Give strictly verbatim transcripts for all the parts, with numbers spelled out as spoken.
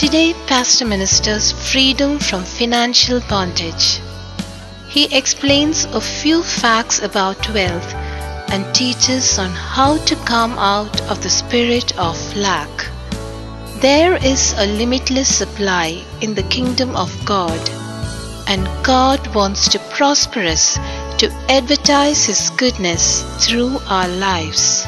Today, Pastor ministers freedom from financial bondage. He explains a few facts about wealth and teaches on how to come out of the spirit of lack. There is a limitless supply in the kingdom of God, and God wants to prosper us to advertise His goodness through our lives.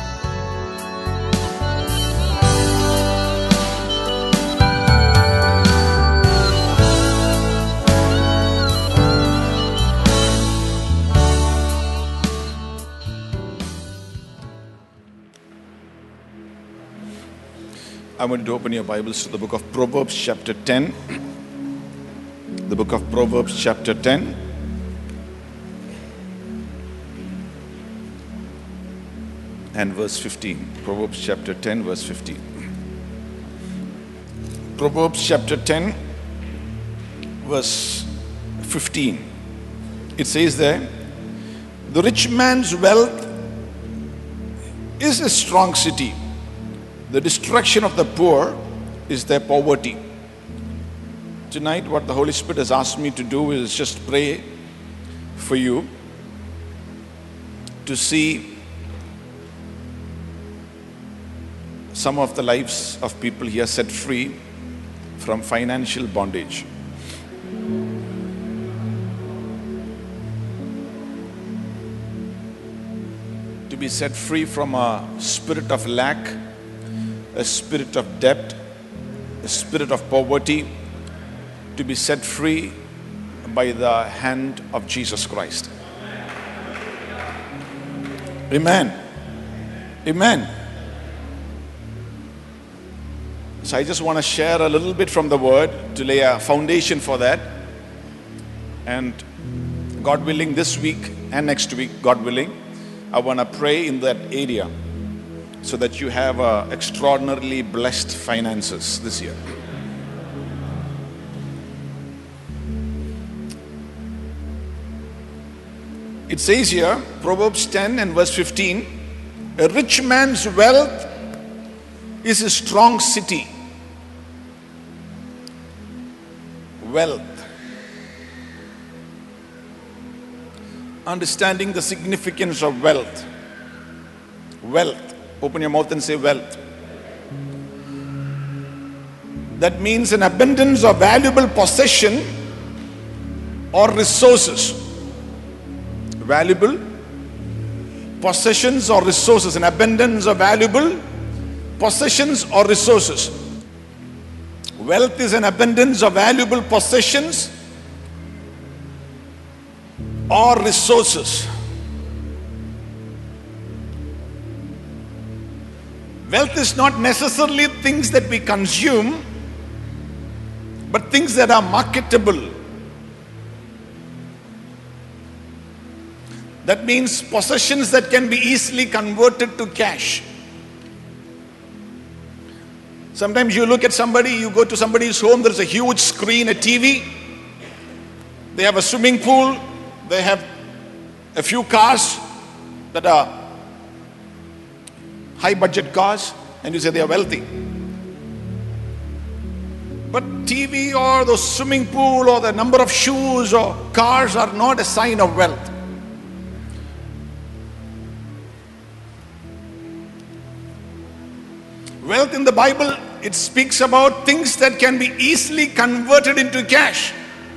I want you to open your Bibles to the book of Proverbs chapter ten. The book of Proverbs chapter ten. And verse fifteen. Proverbs chapter ten, verse fifteen. Proverbs chapter ten, verse fifteen. It says there, the rich man's wealth is a strong city. The destruction of the poor is their poverty. Tonight, what the Holy Spirit has asked me to do is just pray for you to see some of the lives of people here set free from financial bondage. To be set free from a spirit of lack, a spirit of debt, a spirit of poverty, to be set free by the hand of Jesus Christ. Amen. Amen. So I just want to share a little bit from the Word to lay a foundation for that. And God willing, this week and next week, God willing, I want to pray in that area, so that you have uh, extraordinarily blessed finances this year. It says here, Proverbs ten and verse fifteen, a rich man's wealth is a strong city. Wealth. Understanding the significance of wealth. Wealth. Open your mouth and say wealth. That means an abundance of valuable possession or resources. Valuable possessions or resources. An abundance of valuable possessions or resources. Wealth is an abundance of valuable possessions or resources. Wealth is not necessarily things that we consume, but things that are marketable. That means possessions that can be easily converted to cash. Sometimes you look at somebody, you go to somebody's home, there's a huge screen, a T V. They have a swimming pool. They have a few cars that are high budget cars, and you say they are wealthy. But T V or the swimming pool or the number of shoes or cars are not a sign of wealth. Wealth in the Bible, it speaks about things that can be easily converted into cash.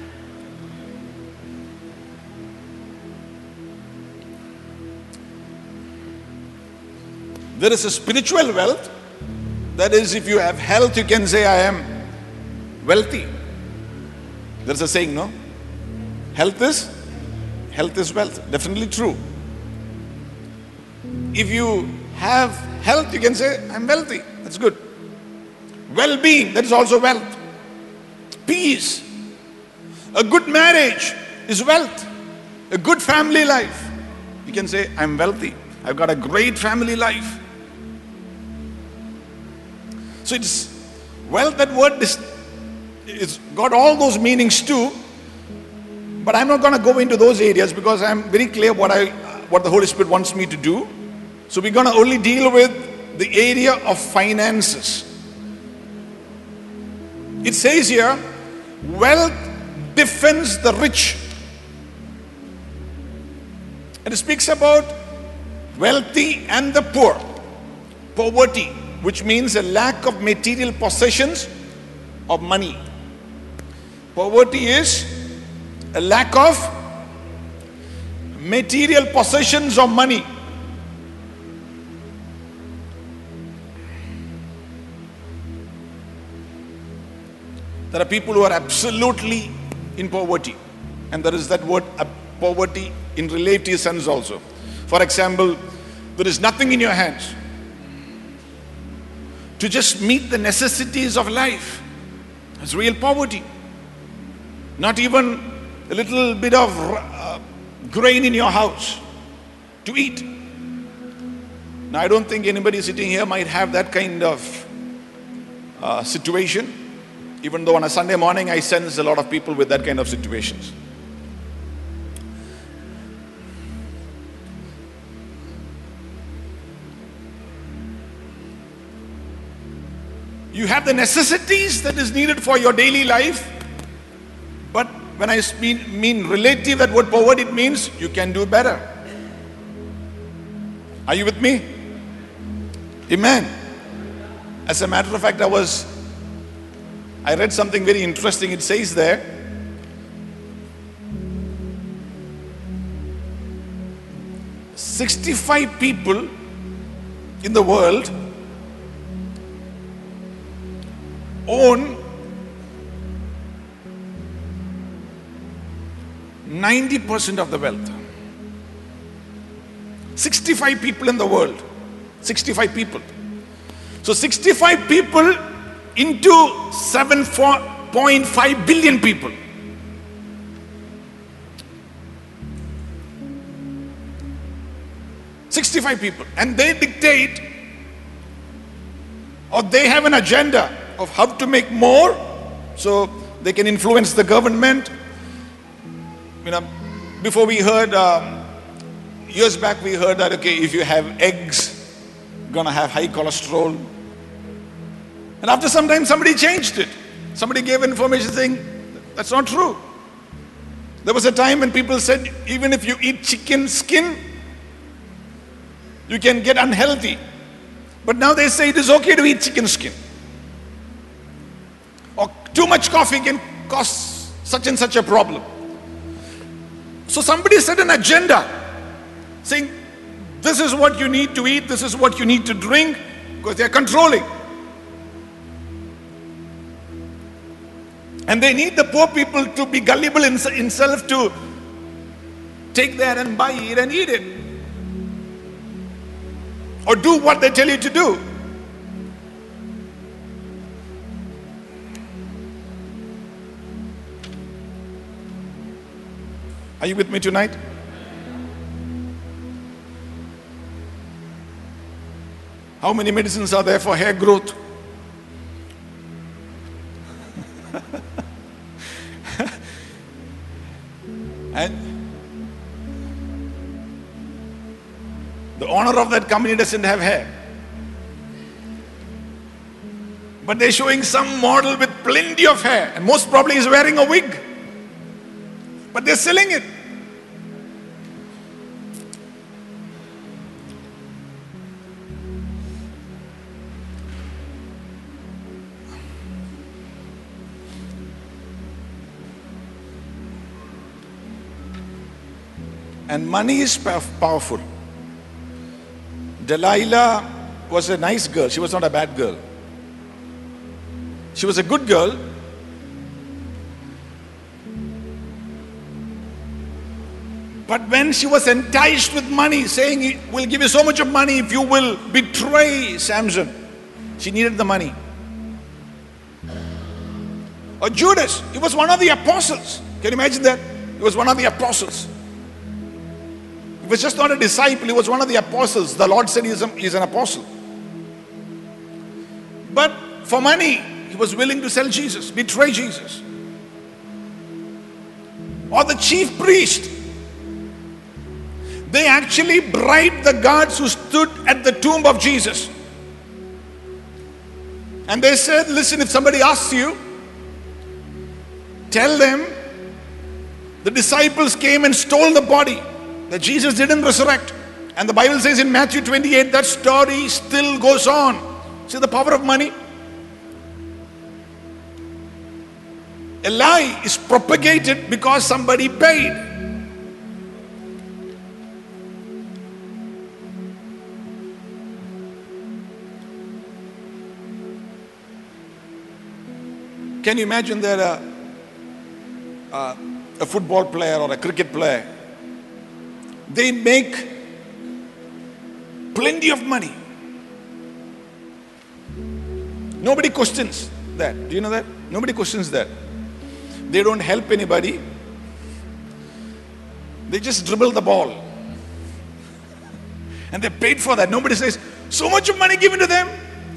There is a spiritual wealth. That is, if you have health, you can say, I am wealthy. There's a saying, no? Health is, health is wealth. Definitely true. If you have health, you can say, I'm wealthy. That's good. Well-being, that is also wealth. Peace. A good marriage is wealth. A good family life. You can say, I'm wealthy. I've got a great family life. So it's wealth, that word is, it's got all those meanings too. But I'm not going to go into those areas because I'm very clear what I what the Holy Spirit wants me to do. So we're going to only deal with the area of finances. It says here, wealth defends the rich. And it speaks about wealthy and the poor. Poverty, which means a lack of material possessions of money. Poverty is a lack of material possessions of money. There are people who are absolutely in poverty, and there is that word uh, poverty in relative sense also. For example, there is nothing in your hands to just meet the necessities of life. That's real poverty. Not even a little bit of uh, grain in your house to eat. Now, I don't think anybody sitting here might have that kind of uh, situation. Even though on a Sunday morning I sense a lot of people with that kind of situations. You have the necessities that is needed for your daily life. But when I mean, mean relative, that word poverty, it means you can do better. Are you with me? Amen. As a matter of fact, I was, I read something very interesting. It says there, sixty-five people in the world own ninety percent of the wealth. sixty-five people in the world. sixty-five people. So sixty-five people into seven point five billion people. sixty-five people. And they dictate, or they have an agenda of how to make more so they can influence the government. You know, before we heard, um, years back we heard that, okay, if you have eggs, you're gonna have high cholesterol. And after some time somebody changed it. Somebody gave information saying, that's not true. There was a time when people said, even if you eat chicken skin, you can get unhealthy. But now they say it is okay to eat chicken skin. Or too much coffee can cause such and such a problem. So somebody set an agenda saying, this is what you need to eat, this is what you need to drink, because they're controlling. And they need the poor people to be gullible in himself to take that and buy it and eat it. Or do what they tell you to do. Are you with me tonight? How many medicines are there for hair growth? And the owner of that company doesn't have hair. But they're showing some model with plenty of hair, and most probably is wearing a wig. But they're selling it. And money is powerful. Delilah was a nice girl. She was not a bad girl. She was a good girl. But when she was enticed with money, saying, we'll give you so much of money if you will betray Samson, she needed the money. Or Judas, he was one of the apostles. Can you imagine that? He was one of the apostles. He was just not a disciple, he was one of the apostles. The Lord said he is, a, he is an apostle. But for money, he was willing to sell Jesus, betray Jesus. Or the chief priest, they actually bribed the guards who stood at the tomb of Jesus. And they said, listen, if somebody asks you, tell them the disciples came and stole the body, that Jesus didn't resurrect. And the Bible says in Matthew twenty-eight, that story still goes on. See the power of money? A lie is propagated because somebody paid. Can you imagine that a, a, a football player or a cricket player, they make plenty of money. Nobody questions that. Do you know that? Nobody questions that. They don't help anybody. They just dribble the ball. And they paid for that. Nobody says, so much of money given to them.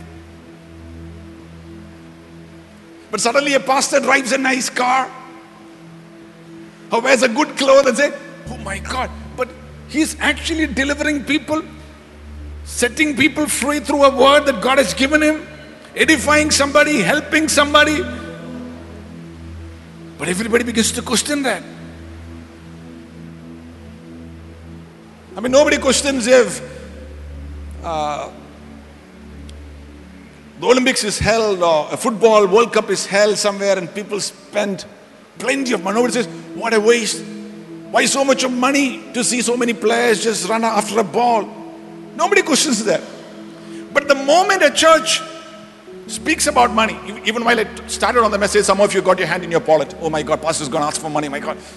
But suddenly a pastor drives a nice car, or wears a good clothes and say, oh my God, but he's actually delivering people, setting people free through a word that God has given him, edifying somebody, helping somebody. But everybody begins to question that. I mean, nobody questions if uh, the Olympics is held or a football World Cup is held somewhere and people spend plenty of money. Nobody says, what a waste. Why so much of money to see so many players just run after a ball? Nobody questions that. But the moment a church speaks about money, even while I started on the message, some of you got your hand in your wallet. Oh my God, pastor's going to ask for money, my God.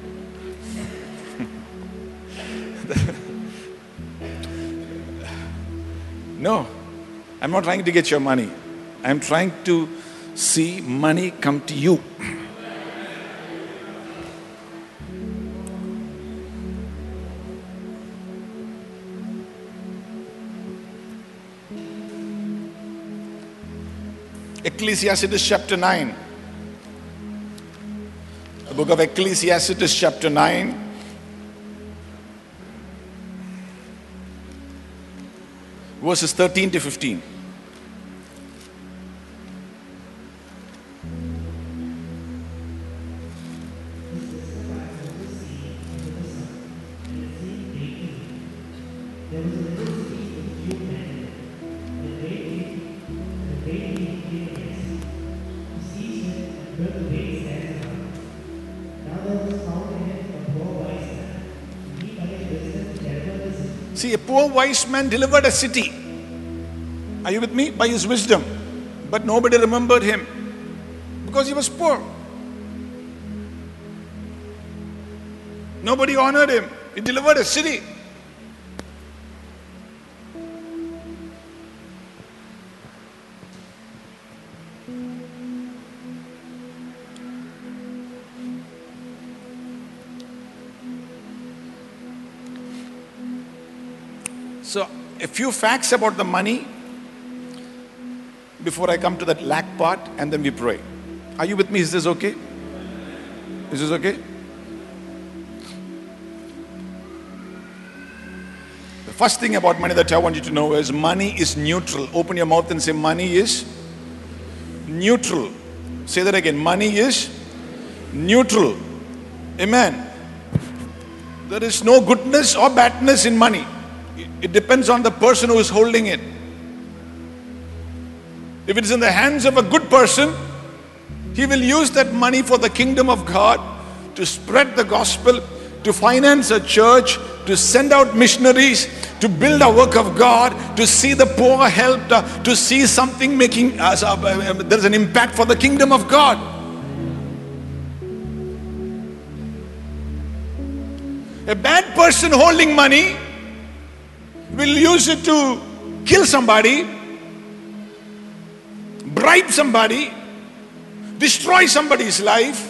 No, I'm not trying to get your money. I'm trying to see money come to you. Ecclesiastes chapter nine. The book of Ecclesiastes chapter nine. Verses thirteen to fifteen. See, a poor wise man delivered a city. Are you with me? By his wisdom. But nobody remembered him because he was poor. Nobody honored him. He delivered a city. So, a few facts about the money before I come to that lack part, and then we pray. Are you with me? Is this okay? Is this okay? The first thing about money that I want you to know is money is neutral. Open your mouth and say, money is neutral. Say that again. Money is neutral. Amen. There is no goodness or badness in money. It depends on the person who is holding it. If it is in the hands of a good person, he will use that money for the kingdom of God, to spread the gospel, to finance a church, to send out missionaries, to build a work of God, to see the poor helped, uh, to see something making, uh, uh, there's an impact for the kingdom of God. A bad person holding money will use it to kill somebody, bribe somebody, destroy somebody's life.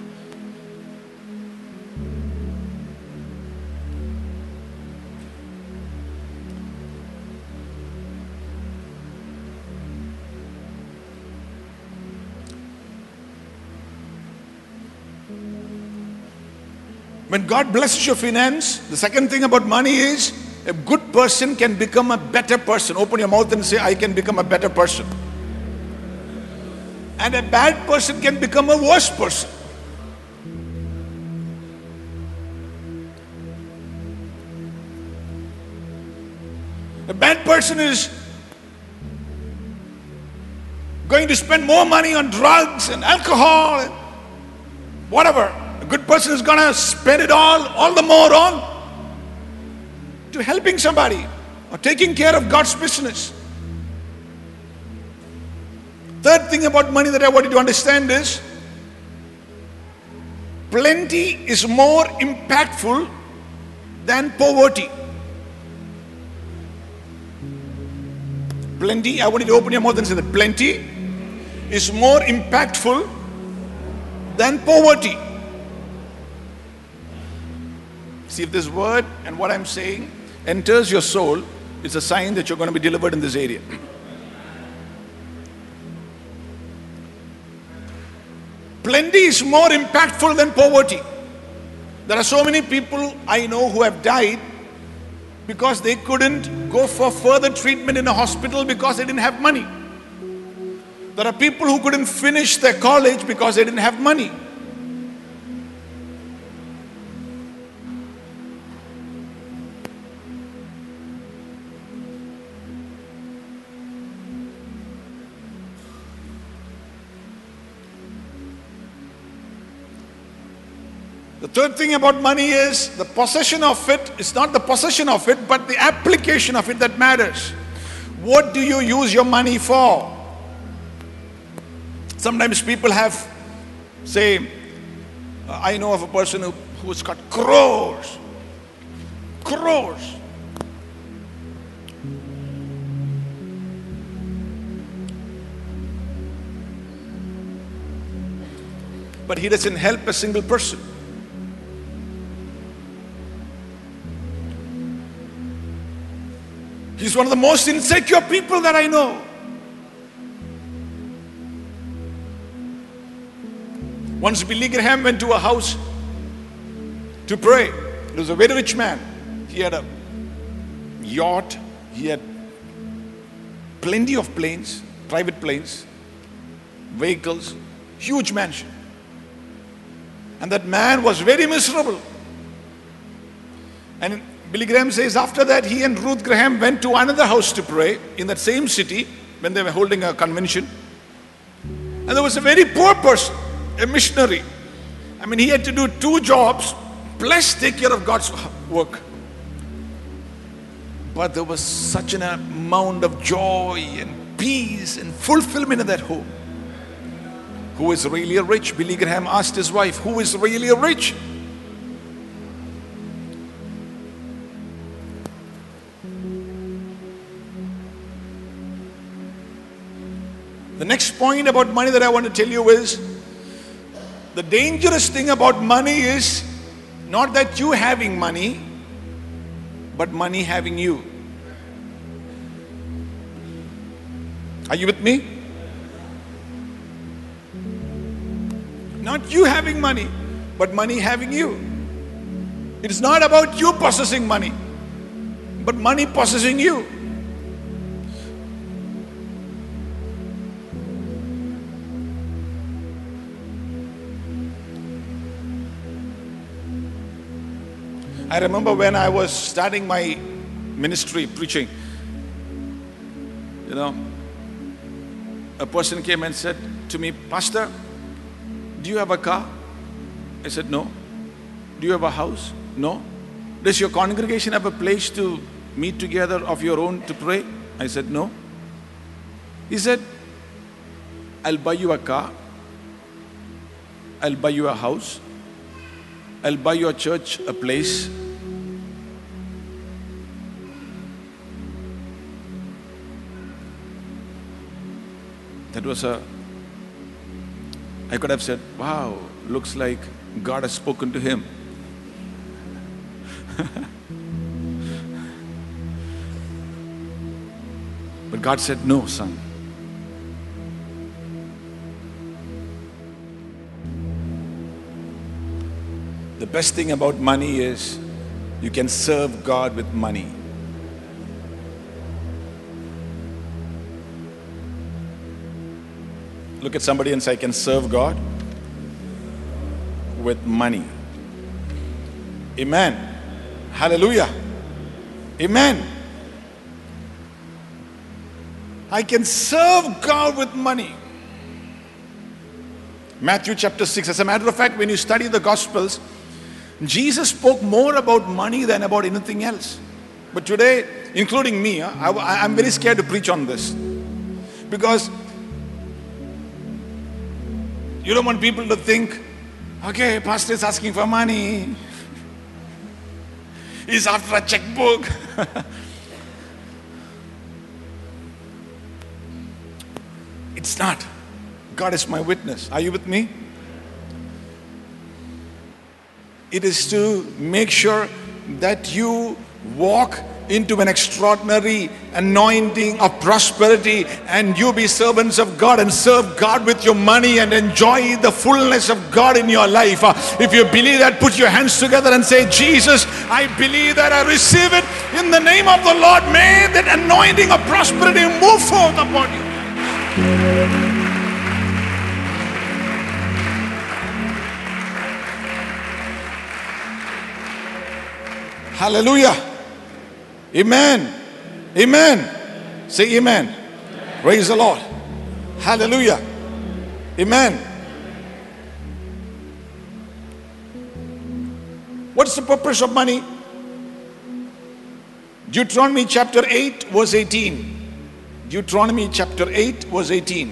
When God blesses your finance, the second thing about money is a good person can become a better person. Open your mouth and say, I can become a better person. And a bad person can become a worse person. A bad person is going to spend more money on drugs and alcohol and whatever. A good person is going to spend it all, all the more on to helping somebody or taking care of God's business. Third thing about money that I want you to understand is plenty is more impactful than poverty. Plenty, I want you to open your mouth and say that plenty is more impactful than poverty. See, if this word and what I'm saying enters your soul, it's a sign that you're going to be delivered in this area. Plenty is more impactful than poverty. There are so many people I know who have died because they couldn't go for further treatment in a hospital because they didn't have money. There are people who couldn't finish their college because they didn't have money. The third thing about money is the possession of it. It's not the possession of it, but the application of it that matters. What do you use your money for? Sometimes people have, say, I know of a person who, who's got crores, crores. But he doesn't help a single person. He's one of the most insecure people that I know. Once Billy Graham went to a house to pray. He was a very rich man. He had a yacht. He had plenty of planes, private planes, vehicles, huge mansion. And that man was very miserable. And Billy Graham says after that he and Ruth Graham went to another house to pray in that same city when they were holding a convention. And there was a very poor person, a missionary. I mean, he had to do two jobs plus take care of God's work. But there was such an amount of joy and peace and fulfillment in that home. Who is really rich? Billy Graham asked his wife, who is really rich? The next point about money that I want to tell you is, the dangerous thing about money is not that you having money, but money having you. Are you with me? Not you having money, but money having you. It is not about you possessing money, but money possessing you. I remember when I was starting my ministry preaching, you know, a person came and said to me, Pastor, do you have a car? I said, no. Do you have a house? No. Does your congregation have a place to meet together of your own to pray? I said, no. He said, I'll buy you a car. I'll buy you a house. I'll buy your church a place. That was a, I could have said, wow, looks like God has spoken to him. But God said, no, son. The best thing about money is you can serve God with money. Look at somebody and say, I can serve God with money. Amen. Hallelujah. Amen. I can serve God with money. Matthew chapter six. As a matter of fact, when you study the Gospels, Jesus spoke more about money than about anything else. But today, including me, I, I, I'm very scared to preach on this. Because you don't want people to think, okay, pastor is asking for money. He's after a checkbook. It's not. God is my witness. Are you with me? It is to make sure that you walk into an extraordinary anointing of prosperity, and you be servants of God and serve God with your money and enjoy the fullness of God in your life. Uh, If you believe that, put your hands together and say, Jesus, I believe that I receive it in the name of the Lord. May that anointing of prosperity move forth upon you. Hallelujah. Amen. Amen. Say amen. Amen. Praise the Lord. Hallelujah. Amen. What's the purpose of money? Deuteronomy chapter eight verse eighteen. Deuteronomy chapter eight verse eighteen.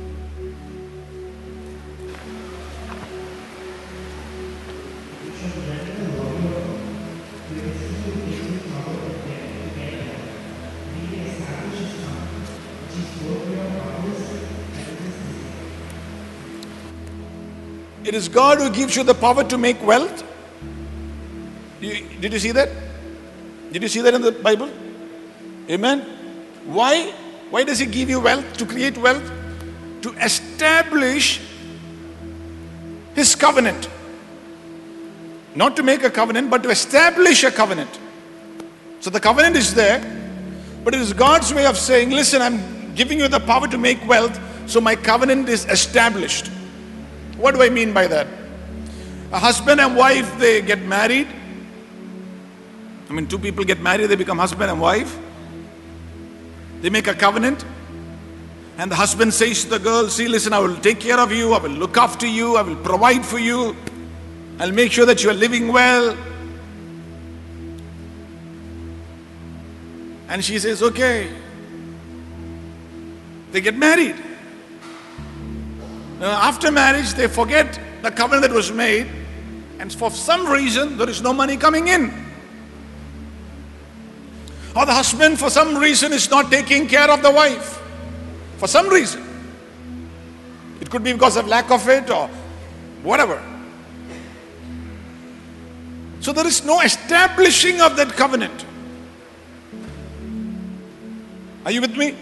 It is God who gives you the power to make wealth. You- Did you see that? Did you see that in the Bible? Amen. Why? Why does He give you wealth? To create wealth? To establish His covenant. Not to make a covenant, but to establish a covenant. So the covenant is there, but it is God's way of saying, listen, I'm giving you the power to make wealth, so my covenant is established. What do I mean by that? A husband and wife, they get married. I mean, two people get married, they become husband and wife. They make a covenant. And the husband says to the girl, see, listen, I will take care of you. I will look after you. I will provide for you. I'll make sure that you are living well. And she says, okay. They get married. Uh, after marriage, they forget the covenant that was made, and for some reason, there is no money coming in. Or the husband, for some reason, is not taking care of the wife. For some reason. It could be because of lack of it or whatever. So there is no establishing of that covenant. Are you with me?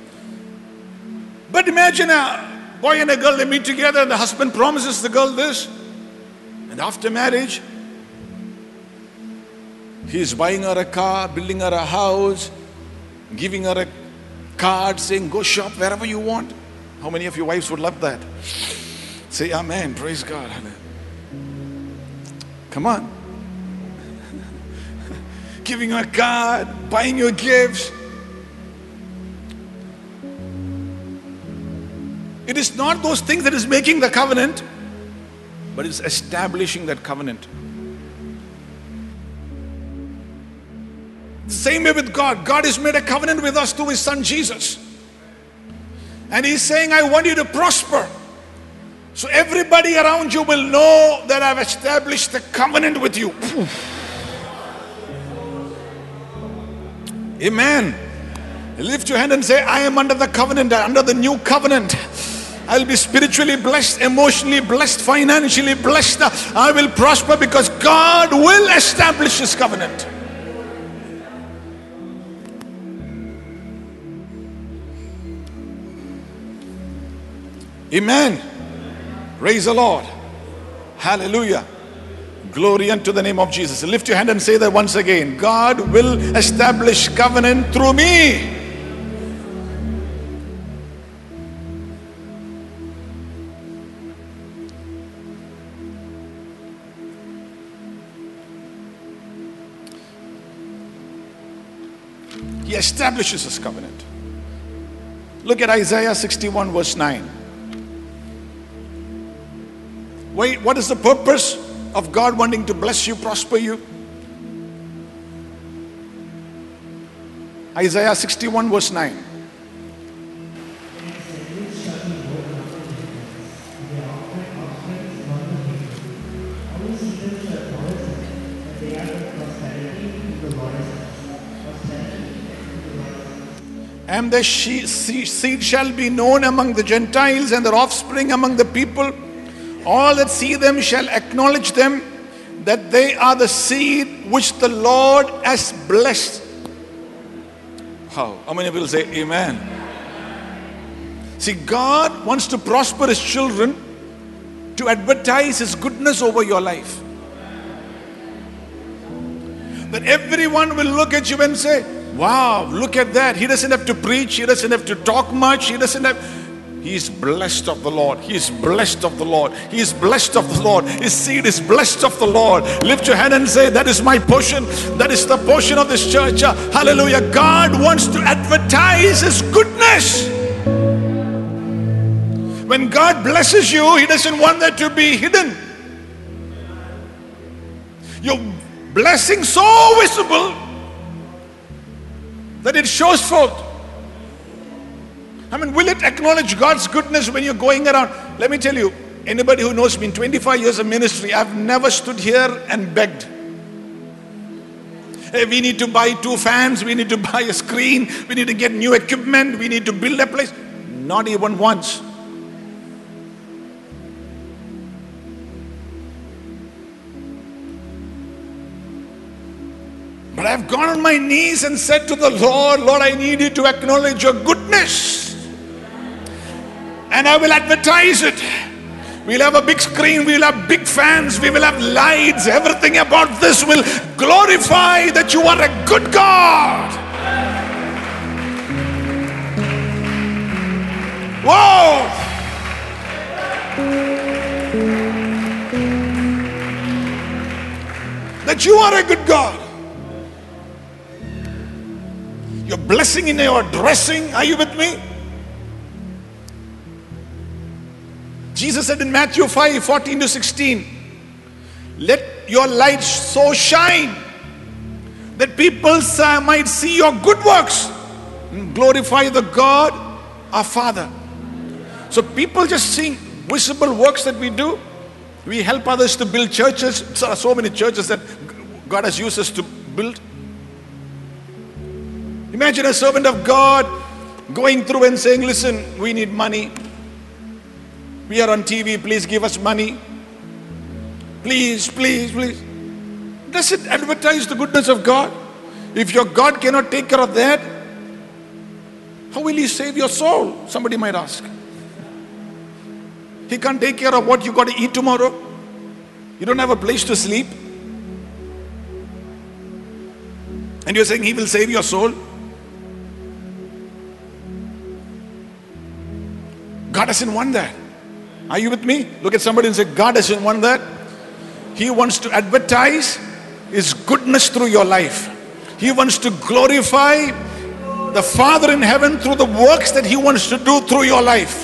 But imagine a boy and a girl, they meet together, and the husband promises the girl this, and after marriage he is buying her a car, building her a house, giving her a card saying go shop wherever you want. How many of your wives would love that? Say amen. Praise God. Come on. Giving her a card, buying you gifts. It is not those things that is making the covenant, but it's establishing that covenant. Same way with God. God has made a covenant with us through His Son Jesus. And He's saying, I want you to prosper. So everybody around you will know that I've established the covenant with you. Amen. Lift your hand and say, I am under the covenant, under the new covenant. I'll be spiritually blessed, emotionally blessed, financially blessed. I will prosper because God will establish His covenant. Amen. Praise the Lord. Hallelujah. Glory unto the name of Jesus. Lift your hand and say that once again. God will establish covenant through me. He establishes His covenant. Look at Isaiah sixty-one verse nine. Wait, what is the purpose of God wanting to bless you, prosper you? Isaiah sixty-one verse nine. And the seed shall be known among the Gentiles, and their offspring among the people. All that see them shall acknowledge them, that they are the seed which the Lord has blessed. How? How many people say amen? See, God wants to prosper His children to advertise His goodness over your life. That everyone will look at you and say, wow, look at that. He doesn't have to preach. He doesn't have to talk much. He doesn't have... He is blessed of the Lord. He is blessed of the Lord. He is blessed of the Lord. His seed is blessed of the Lord. Lift your hand and say, that is my portion. That is the portion of this church. Hallelujah. God wants to advertise His goodness. When God blesses you, He doesn't want that to be hidden. Your blessing so visible that it shows forth. I mean, will it acknowledge God's goodness when you're going around? Let me tell you, anybody who knows me in twenty-five years of ministry, I've never stood here and begged. Hey, we need to buy two fans, we need to buy a screen, we need to get new equipment, we need to build a place. Not even once. But I've gone on my knees and said to the Lord, Lord, I need you to acknowledge your goodness. And I will advertise it. We'll have a big screen, we'll have big fans, we will have lights. Everything about this will glorify that you are a good God. Whoa! That you are a good God. Your blessing in your dressing. Are you with me? Jesus said in Matthew five, fourteen to sixteen, let your light so shine that people might see your good works and glorify the God, our Father. So people just seeing visible works that we do. We help others to build churches. There are so many churches that God has used us to build. Imagine a servant of God going through and saying, listen, we need money. We are on T V, please give us money. Please, please, please. Does it advertise the goodness of God? If your God cannot take care of that, how will He save your soul? Somebody might ask. He can't take care of what you got to eat tomorrow. You don't have a place to sleep. And you're saying He will save your soul? God doesn't want that. Are you with me? Look at somebody and say, God doesn't want that. He wants to advertise His goodness through your life. He wants to glorify the Father in heaven through the works that He wants to do through your life.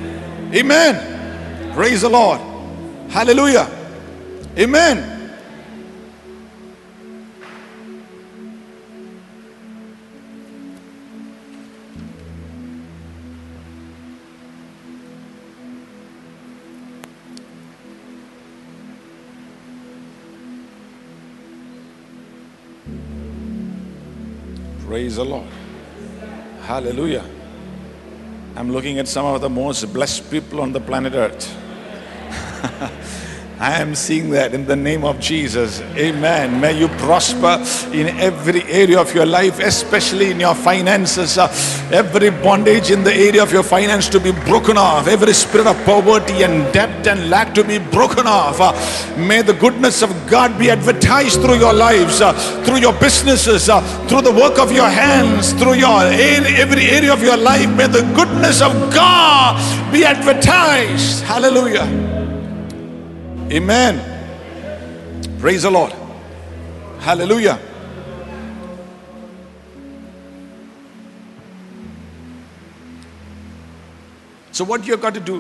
Amen. Praise the Lord. Hallelujah. Amen. Praise the Lord. Hallelujah. I'm looking at some of the most blessed people on the planet Earth. I am seeing that in the name of Jesus. Amen. May you prosper in every area of your life, especially in your finances. Uh, every bondage in the area of your finance to be broken off. Every spirit of poverty and debt and lack to be broken off. Uh, may the goodness of God be advertised through your lives, uh, through your businesses, uh, through the work of your hands, through your every area of your life. May the goodness of God be advertised. Hallelujah. Amen. Praise the Lord. Hallelujah. So what you have got to do?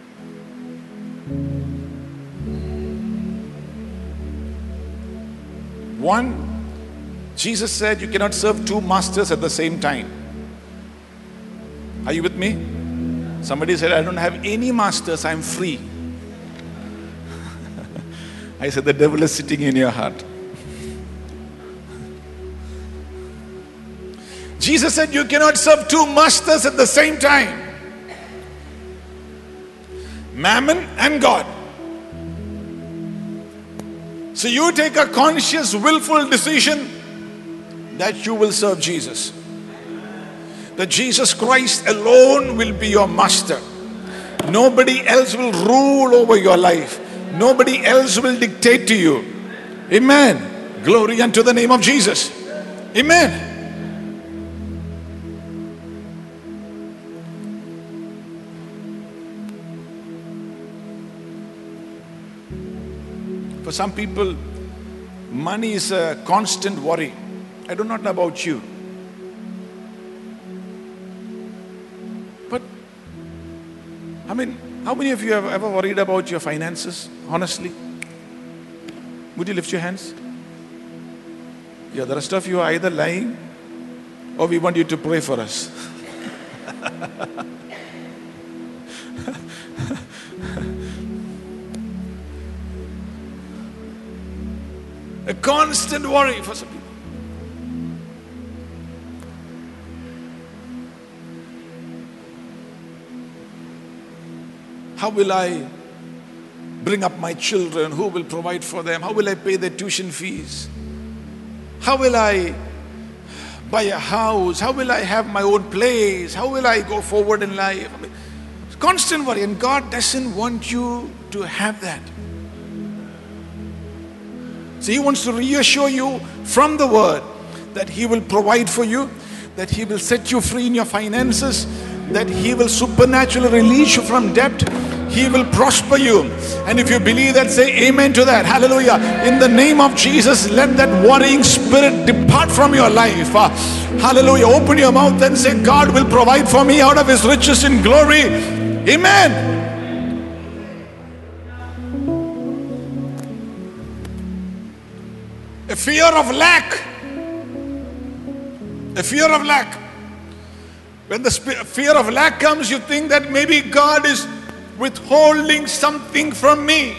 One, Jesus said you cannot serve two masters at the same time. Are you with me? Somebody said, I don't have any masters, I'm free. I said, the devil is sitting in your heart. Jesus said you cannot serve two masters at the same time. Mammon and God. So you take a conscious, willful decision that you will serve Jesus. That Jesus Christ alone will be your master. Nobody else will rule over your life. Nobody else will dictate to you. Amen. Glory unto the name of Jesus. Amen. For some people, money is a constant worry. I do not know about you. But, I mean, how many of you have ever worried about your finances, honestly? Would you lift your hands? Yeah, the rest of you are either lying or we want you to pray for us. A constant worry for some people. How will I bring up my children? Who will provide for them? How will I pay their tuition fees? How will I buy a house? How will I have my own place? How will I go forward in life? I mean, it's constant worry, and God doesn't want you to have that. So He wants to reassure you from the Word that He will provide for you, that He will set you free in your finances, that He will supernaturally release you from debt. He will prosper you. And if you believe that, say amen to that. Hallelujah. In the name of Jesus, let that worrying spirit depart from your life. Uh, hallelujah. Open your mouth and say, God will provide for me out of His riches in glory. Amen. A fear of lack. A fear of lack. When the fear of lack comes, you think that maybe God is withholding something from me.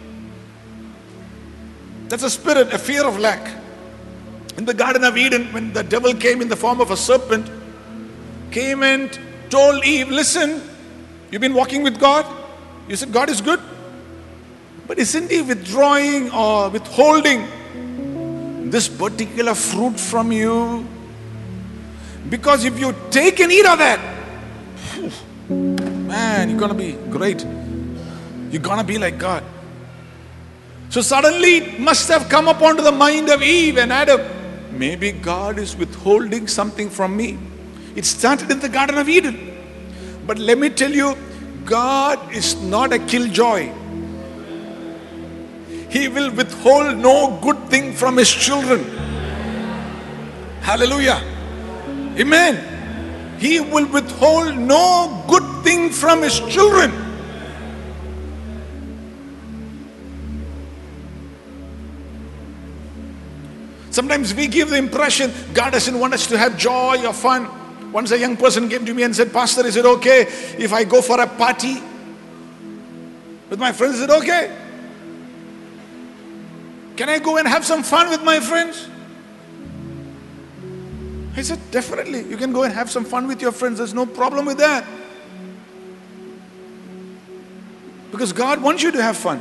That's a spirit, a fear of lack. In the Garden of Eden, when the devil came in the form of a serpent, came and told Eve, listen, you've been walking with God. You said God is good. But isn't He withdrawing or withholding this particular fruit from you? Because if you take and eat of that, man, you're going to be great. You're going to be like God. So suddenly it must have come upon to the mind of Eve and Adam, maybe God is withholding something from me. It started in the Garden of Eden. But let me tell you, God is not a killjoy. He will withhold no good thing from His children. Hallelujah. Amen. He will withhold no good thing from His children. Sometimes we give the impression God doesn't want us to have joy or fun. Once a young person came to me and said, Pastor, is it okay if I go for a party with my friends? Is it okay? Can I go and have some fun with my friends? I said, definitely. You can go and have some fun with your friends. There's no problem with that. Because God wants you to have fun.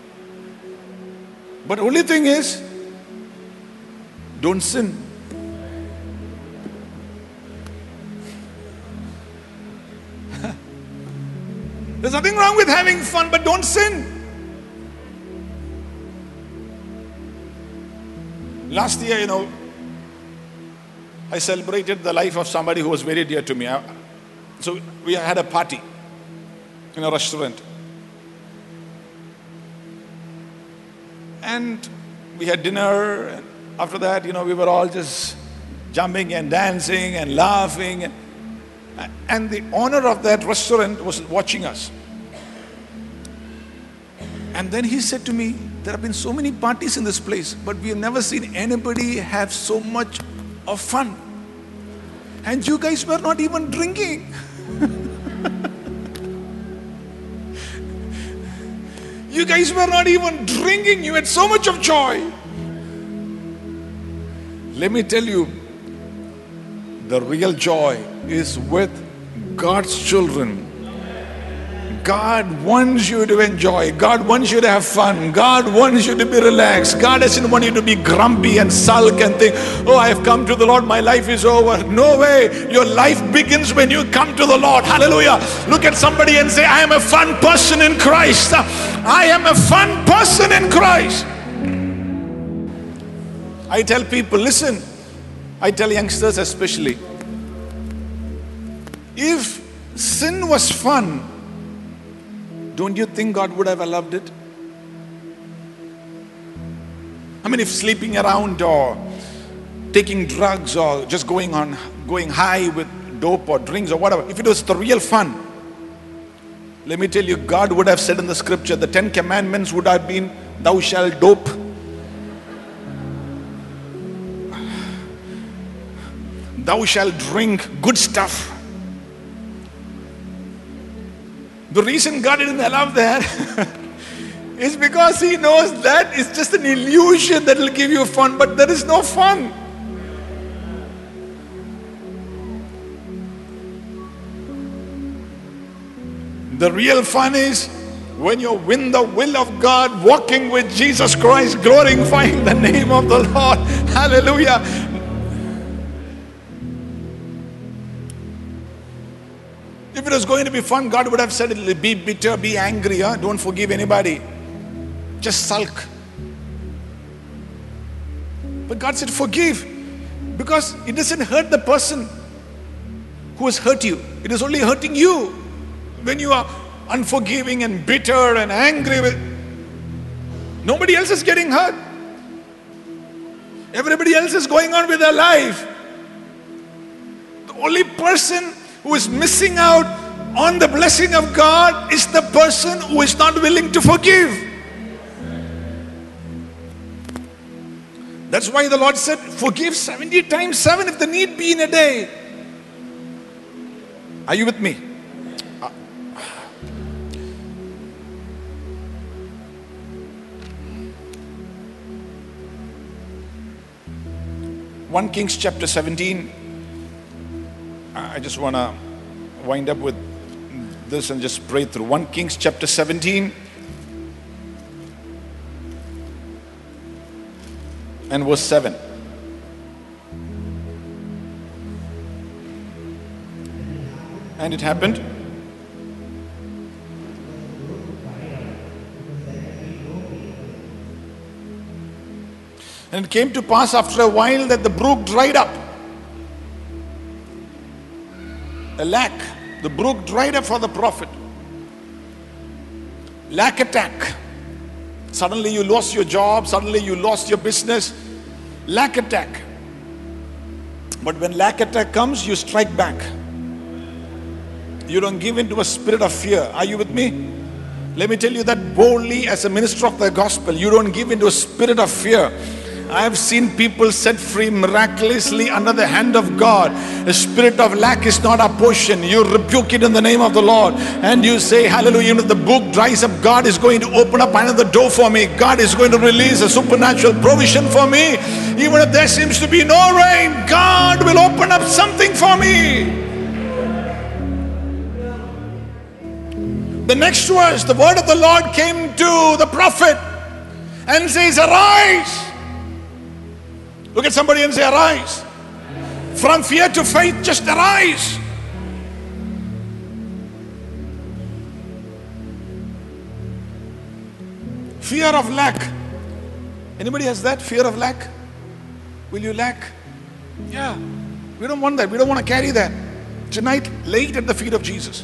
But only thing is, don't sin. There's nothing wrong with having fun, but don't sin. Last year, you know, I celebrated the life of somebody who was very dear to me. So we had a party in a restaurant. And we had dinner. And after that, you know, we were all just jumping and dancing and laughing. And the owner of that restaurant was watching us. And then he said to me, there have been so many parties in this place, but we have never seen anybody have so much of fun. And you guys were not even drinking. You guys were not even drinking. You had so much of joy. Let me tell you, the real joy is with God's children. God wants you to enjoy. God wants you to have fun. God wants you to be relaxed. God doesn't want you to be grumpy and sulk and think, oh, I have come to the Lord, my life is over. No way. Your life begins when you come to the Lord. Hallelujah. Look at somebody and say, I am a fun person in Christ. I am a fun person in Christ. I tell people, listen, I tell youngsters especially, if sin was fun, don't you think God would have allowed it? I mean, if sleeping around or taking drugs or just going on, going high with dope or drinks or whatever, if it was the real fun, let me tell you, God would have said in the scripture, the Ten Commandments would have been, thou shalt dope. Thou shalt drink good stuff. The reason God didn't allow that is because He knows that it's just an illusion that will give you fun, but there is no fun. The real fun is when you win the will of God, walking with Jesus Christ, glorifying the name of the Lord. Hallelujah. If it was going to be fun, God would have said, be bitter, be angry, huh? Don't forgive anybody. Just sulk. But God said, forgive. Because it doesn't hurt the person who has hurt you. It is only hurting you. When you are unforgiving and bitter and angry with, nobody else is getting hurt. Everybody else is going on with their life. The only person who is missing out on the blessing of God is the person who is not willing to forgive. That's why the Lord said, forgive seventy times seven if the need be in a day. Are you with me? First Kings chapter seventeen. I just want to wind up with this and just pray through. First Kings chapter seventeen and verse seven. And it happened and it came to pass after a while that the brook dried up. A lack. The brook dried up for the prophet. Lack attack. Suddenly you lost your job. Suddenly you lost your business. Lack attack. But when lack attack comes, you strike back. You don't give in to a spirit of fear. Are you with me? Let me tell you that boldly as a minister of the gospel. You don't give into a spirit of fear. I have seen people set free miraculously under the hand of God. The spirit of lack is not our portion. You rebuke it in the name of the Lord. And you say, hallelujah, even if the brook dries up, God is going to open up another door for me. God is going to release a supernatural provision for me. Even if there seems to be no rain, God will open up something for me. The next verse, the word of the Lord came to the prophet and says, arise. Look at somebody and say, arise. From fear to faith, just arise. Fear of lack. Anybody has that? Fear of lack? Will you lack? Yeah. We don't want that. We don't want to carry that. Tonight, lay it at the feet of Jesus.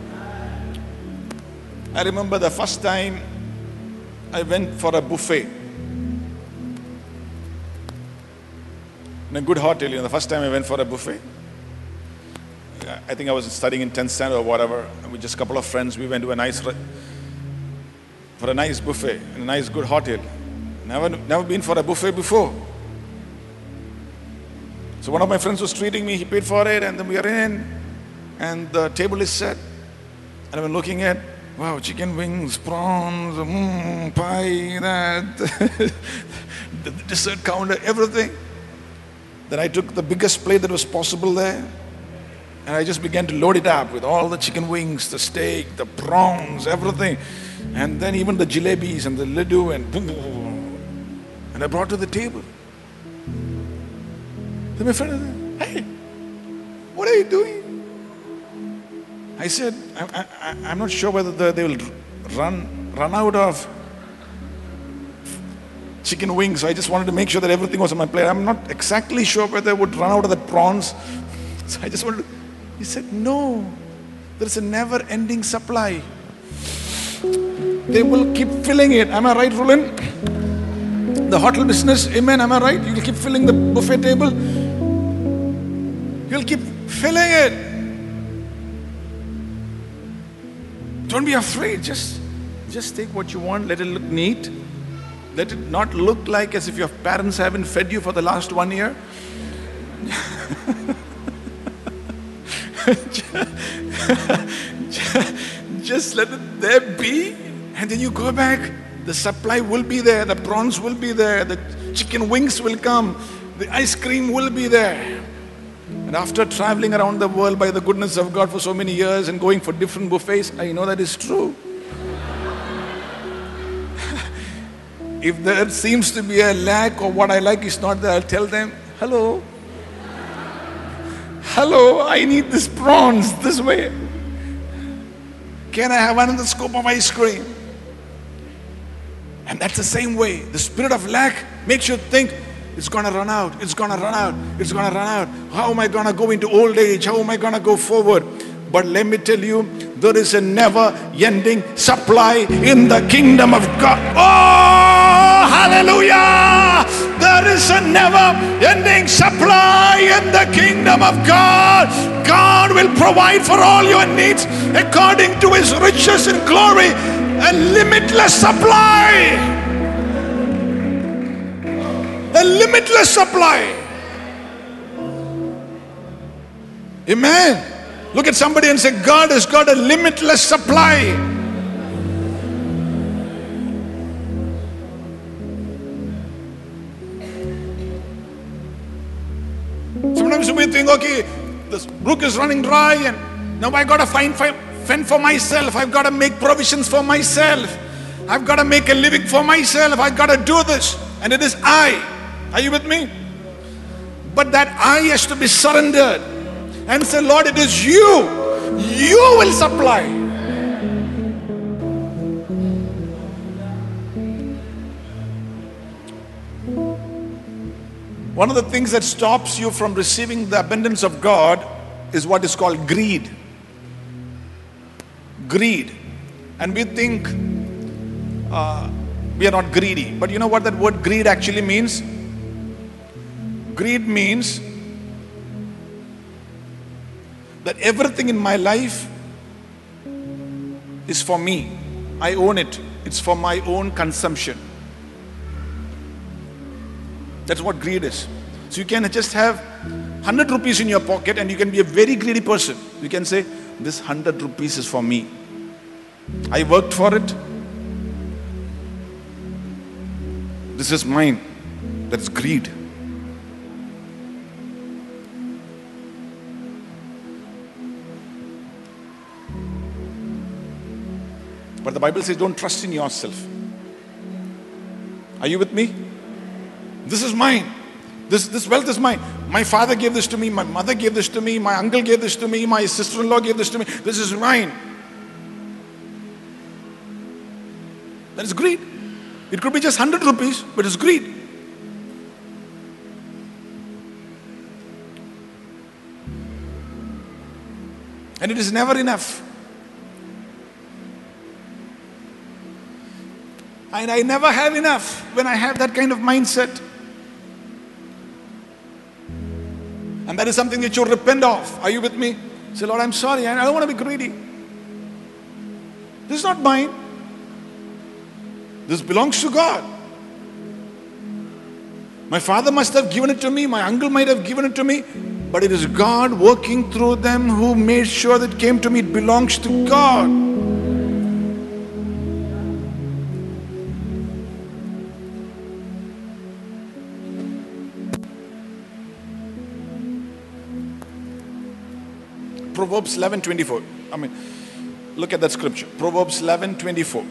I remember the first time I went for a buffet. In a good hotel, you know, the first time I went for a buffet. I think I was studying in tenth standard or whatever. And with just a couple of friends, we went to a nice, re- for a nice buffet in a nice good hotel. Never, never been for a buffet before. So one of my friends was treating me. He paid for it, and then we are in, and the table is set. And I've been looking at, wow, chicken wings, prawns, mm, pie, that, the dessert counter, everything. Then I took the biggest plate that was possible there, and I just began to load it up with all the chicken wings, the steak, the prawns, everything. And then even the jalebis and the laddu and boom, boom, boom. And I brought to the table. Then my friend said, hey, what are you doing? I said, I, I, I'm not sure whether the, they will run, run out of chicken wings. So I just wanted to make sure that everything was on my plate. I'm not exactly sure whether they would run out of the prawns. So I just wanted to, he said, no, there's a never-ending supply. They will keep filling it. Am I right, Roland? The hotel business, amen, am I right? You'll keep filling the buffet table. You'll keep filling it. Don't be afraid. Just, just take what you want. Let it look neat. Let it not look like as if your parents haven't fed you for the last one year. Just let it there be, and then you go back. The supply will be there. The prawns will be there. The chicken wings will come. The ice cream will be there. And after traveling around the world by the goodness of God for so many years and going for different buffets, I know that is true. If there seems to be a lack or what I like is not there, I'll tell them, hello. Hello, I need these prawns this way. Can I have another scoop of ice cream? And that's the same way. The spirit of lack makes you think, it's going to run out, it's going to run out, it's going to run out. How am I going to go into old age? How am I going to go forward? But let me tell you, there is a never-ending supply in the kingdom of God. Oh, hallelujah! There is a never-ending supply in the kingdom of God. God will provide for all your needs according to His riches in glory. A limitless supply. A limitless supply. Amen. Look at somebody and say, God has got a limitless supply. Sometimes we think, okay, this brook is running dry and now I got to find, fend for myself. I've got to make provisions for myself. I've got to make a living for myself. I've got to do this. And it is I. Are you with me? But that I has to be surrendered and say, Lord, it is you. You will supply. One of the things that stops you from receiving the abundance of God is what is called greed. Greed. And we think uh, we are not greedy. But you know what that word greed actually means? Greed means that everything in my life is for me. I own it. It's for my own consumption. That's what greed is. So you can just have one hundred rupees in your pocket and you can be a very greedy person. You can say, this one hundred rupees is for me. I worked for it. This is mine. That's greed. But the Bible says, don't trust in yourself. Are you with me? This is mine. This, this wealth is mine. My father gave this to me. My mother gave this to me. My uncle gave this to me. My sister-in-law gave this to me. This is mine. That is greed. It could be just one hundred rupees, but it's greed. And it is never enough. And I never have enough when I have that kind of mindset. And that is something that you repent of. Are you with me? Say, Lord, I'm sorry. I don't want to be greedy. This is not mine. This belongs to God. My father must have given it to me. My uncle might have given it to me. But it is God working through them who made sure that it came to me. It belongs to God. Proverbs eleven twenty-four. I mean, look at that scripture. Proverbs eleven twenty-four.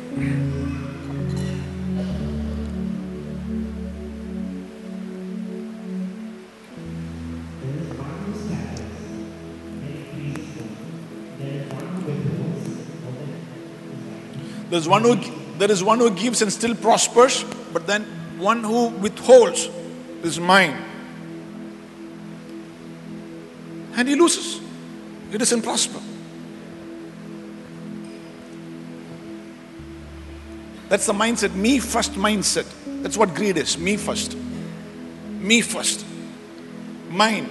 There's one who, there is one who gives and still prospers, but then one who withholds is mine. And he loses. He doesn't prosper. That's the mindset, me first mindset. That's what greed is, me first. Me first. Mine.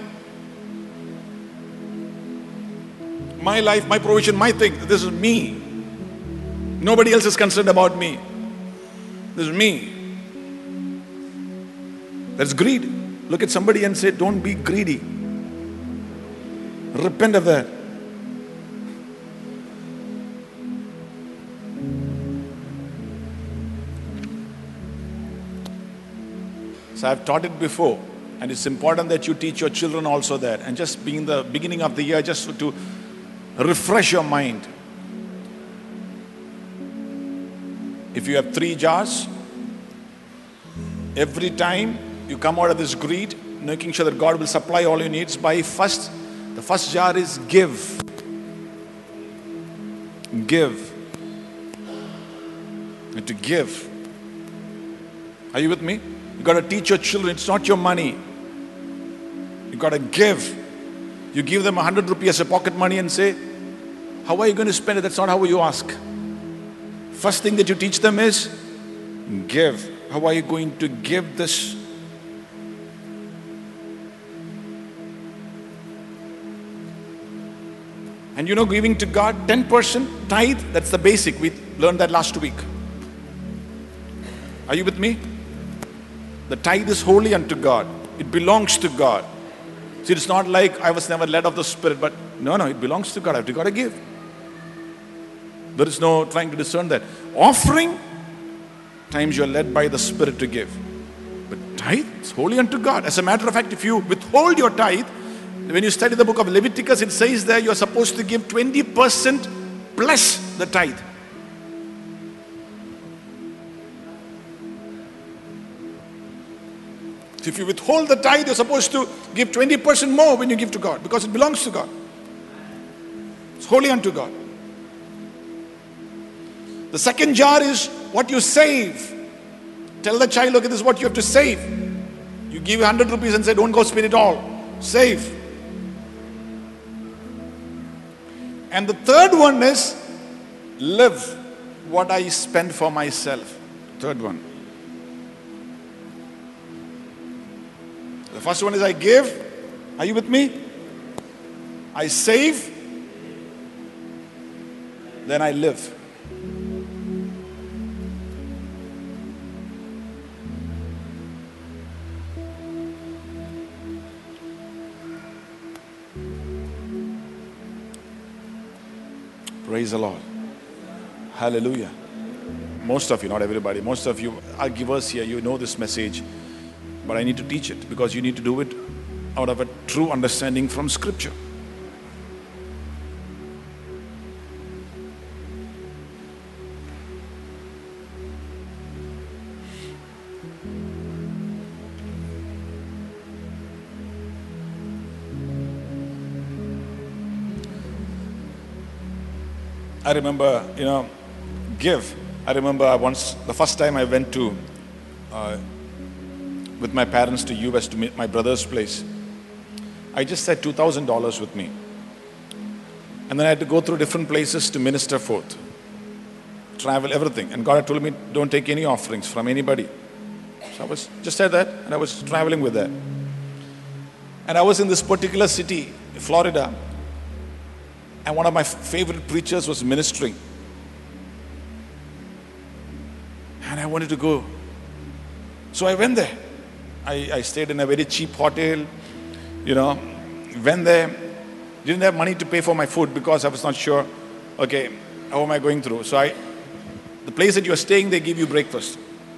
My life, my provision, my thing. This is me. Nobody else is concerned about me. This is me. That's greed. Look at somebody and say, don't be greedy. Repent of that. So I've taught it before, and it's important that you teach your children also that. And just being the beginning of the year, just to refresh your mind. If you have three jars, every time you come out of this greed, making sure that God will supply all your needs, by first, the first jar is give. Give. And to give. Are you with me? You got to teach your children, it's not your money. You got to give. You give them a hundred rupees as a pocket money and say, how are you going to spend it? That's not how you ask. First thing that you teach them is give. How are you going to give this? And you know, giving to God ten percent tithe, that's the basic. We learned that last week. Are you with me? The tithe is holy unto God. It belongs to God. See, it's not like I was never led of the Spirit, but no, no, it belongs to God. I've got to give. There is no trying to discern that. Offering, times you're led by the Spirit to give. But tithe, it's holy unto God. As a matter of fact, if you withhold your tithe, when you study the book of Leviticus, it says there you're supposed to give twenty percent plus the tithe. So if you withhold the tithe, you're supposed to give twenty percent more when you give to God, because it belongs to God. It's holy unto God. The second jar is what you save. Tell the child, look, this is what you have to save. You give one hundred rupees and say, don't go spend it all. Save. And the third one is live what I spend for myself. Third one. The first one is I give. Are you with me? I save. Then I live. Praise the Lord. Hallelujah. Most of you, not everybody, most of you are givers here. You know this message. But I need to teach it because you need to do it out of a true understanding from Scripture. I remember, you know, give. I remember once, the first time I went to, uh, with my parents to U S to meet my brother's place, I just had two thousand dollars with me. And then I had to go through different places to minister forth. Travel, everything. And God had told me, don't take any offerings from anybody. So I was just said that, and I was traveling with that. And I was in this particular city, Florida. and one of my favorite preachers was ministering. And I wanted to go. So I went there. I, I stayed in a very cheap hotel, you know, went there. Didn't have money to pay for my food because I was not sure, okay, how am I going through? So I, the place that you're staying, they give you breakfast.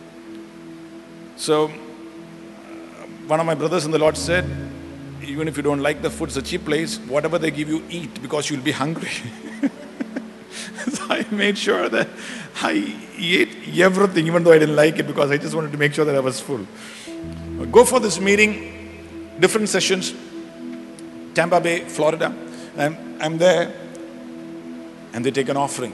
So one of my brothers in the Lord said, even if you don't like the food, it's a cheap place, whatever they give you, eat because you'll be hungry. So I made sure that I ate everything, even though I didn't like it, because I just wanted to make sure that I was full. Go for this meeting, different sessions, Tampa Bay, Florida. I'm, I'm there, and they take an offering.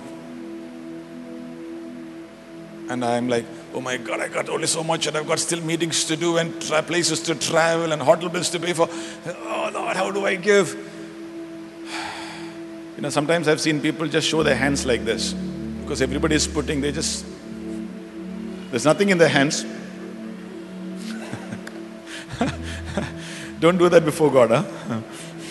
And I'm like, oh my God, I got only so much, and I've got still meetings to do, and tra- places to travel, and hotel bills to pay for. Oh Lord, how do I give? You know, sometimes I've seen people just show their hands like this, because everybody is putting, they just, there's nothing in their hands. Don't do that before God, huh?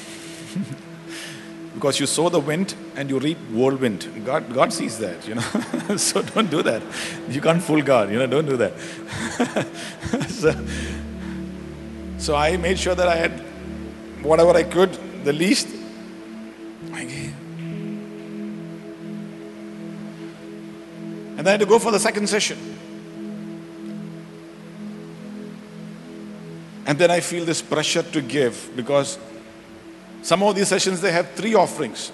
Because you sow the wind and you reap whirlwind. God, God sees that, you know. So don't do that. You can't fool God, you know. Don't do that. so, so I made sure that I had whatever I could, the least. I gave. And then I had to go for the second session. And then I feel this pressure to give, because some of these sessions, they have three offerings.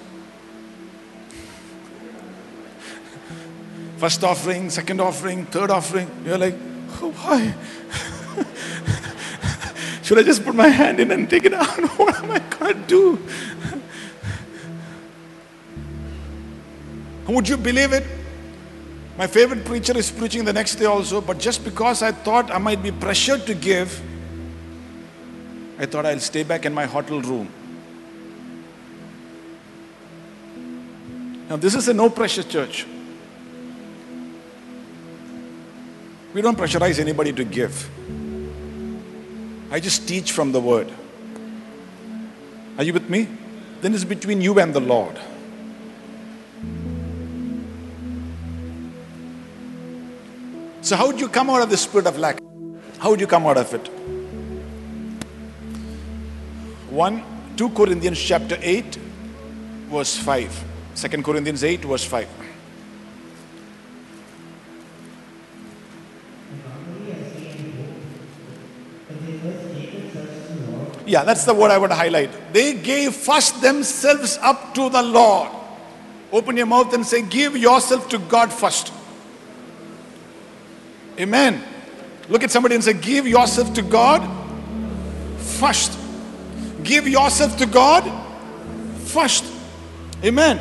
First offering, second offering, third offering. You're like, oh, why? Should I just put my hand in and take it out? What am I going to do? Would you believe it? My favorite preacher is preaching the next day also, but just because I thought I might be pressured to give, I thought I'll stay back in my hotel room. Now, this is a no-pressure church. We don't pressurize anybody to give. I just teach from the Word. Are you with me? Then it's between you and the Lord. So how would you come out of the spirit of lack? How would you come out of it? One, Second Corinthians chapter eight, verse five. Second Corinthians eight, verse five. Yeah, that's the word I would highlight. They gave first themselves up to the Lord. Open your mouth and say, give yourself to God first. Amen. Look at somebody and say, give yourself to God first. Give yourself to God first. Amen.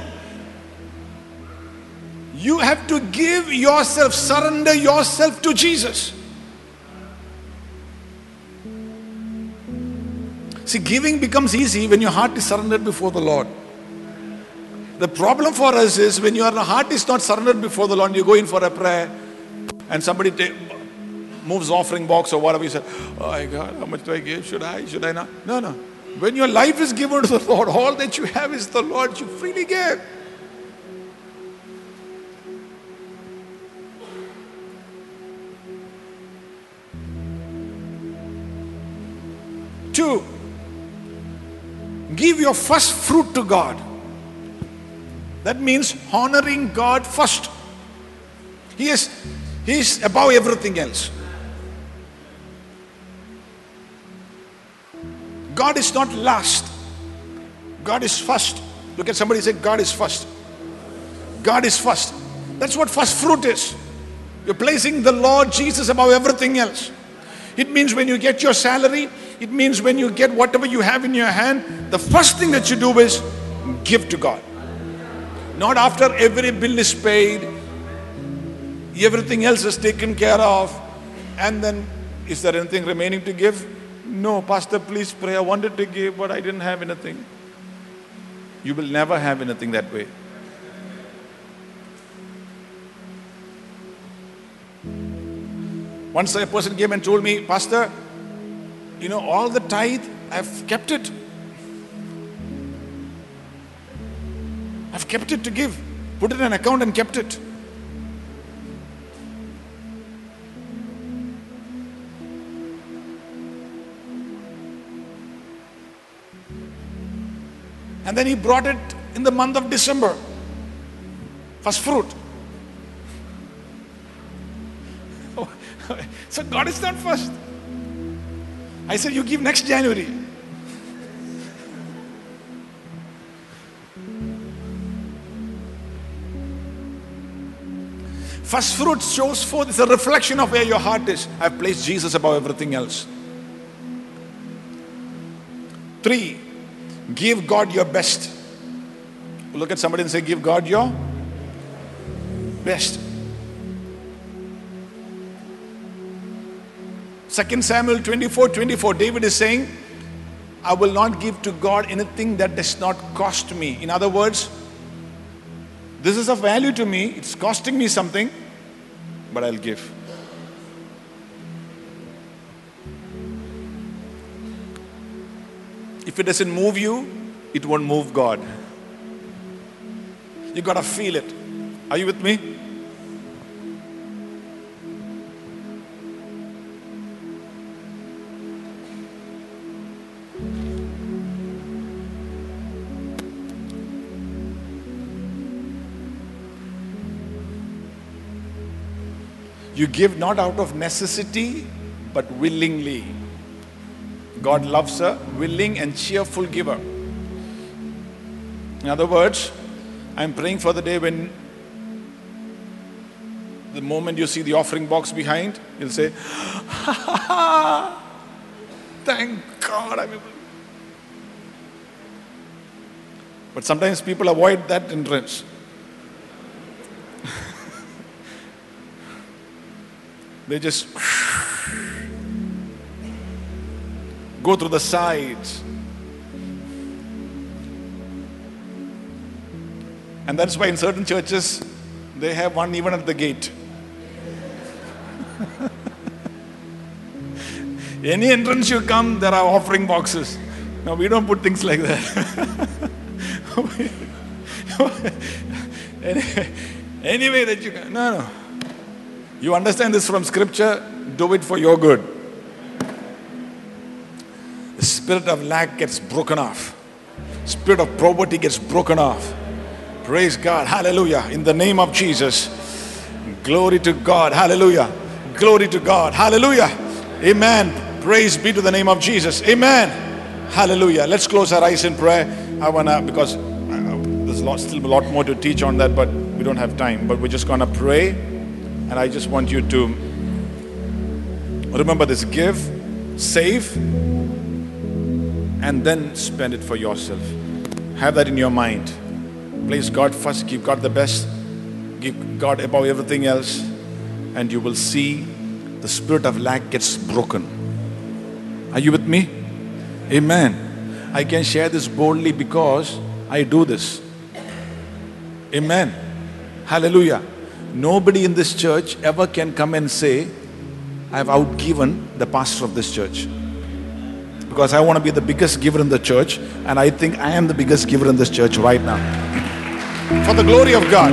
You have to give yourself, surrender yourself to Jesus. See, giving becomes easy when your heart is surrendered before the Lord. The problem for us is when your heart is not surrendered before the Lord, you go in for a prayer and somebody take, moves offering box or whatever, you say, oh my God, how much do I give? Should I? Should I not? No, no. When your life is given to the Lord, all that you have is the Lord, you freely give. Two, give your first fruit to God. That means honoring God first. He is, he is above everything else. God is not last. God is first. Look at somebody and say, God is first. God is first. That's what first fruit is. You're placing the Lord Jesus above everything else. It means when you get your salary, it means when you get whatever you have in your hand, the first thing that you do is give to God. Not after every bill is paid, everything else is taken care of, and then is there anything remaining to give? No, Pastor, please pray. I wanted to give, but I didn't have anything. You will never have anything that way. Once a person came and told me, Pastor, you know, all the tithe, I've kept it. I've kept it to give. Put it in an account and kept it. And then he brought it in the month of December. First fruit. So God is not first. I said, you give next January. First fruit shows forth, it's a reflection of where your heart is. I've placed Jesus above everything else. Three, give God your best. Look at somebody and say, give God your best. Second Samuel twenty-four twenty-four, David is saying, I will not give to God anything that does not cost me. In other words, this is of value to me, it's costing me something, but I'll give. If it doesn't move you, it won't move God. You gotta feel it. Are you with me? You give not out of necessity, but willingly. God loves a willing and cheerful giver. In other words, I'm praying for the day when the moment you see the offering box behind, you'll say, ha ha ha, thank God I'm able. But sometimes people avoid that entrance. They just go through the sides. And that's why in certain churches, they have one even at the gate. Any entrance you come, there are offering boxes. No, we don't put things like that. any, any way that you can. No, no. You understand this from scripture, do it for your good. The spirit of lack gets broken off. Spirit of poverty gets broken off. Praise God. Hallelujah. In the name of Jesus. Glory to God. Hallelujah. Glory to God. Hallelujah. Amen. Praise be to the name of Jesus. Amen. Hallelujah. Let's close our eyes in prayer. I want to, because uh, there's a lot, still a lot more to teach on that, but we don't have time. But we're just going to pray. And I just want you to remember this: give, save, and then spend it for yourself. Have that in your mind. Place God first, give God the best, give God above everything else, and you will see the spirit of lack gets broken. Are you with me? Amen. I can share this boldly because I do this. Amen. Hallelujah. Nobody in this church ever can come and say, I've outgiven the pastor of this church. Because I want to be the biggest giver in the church, and I think I am the biggest giver in this church right now. For the glory of God.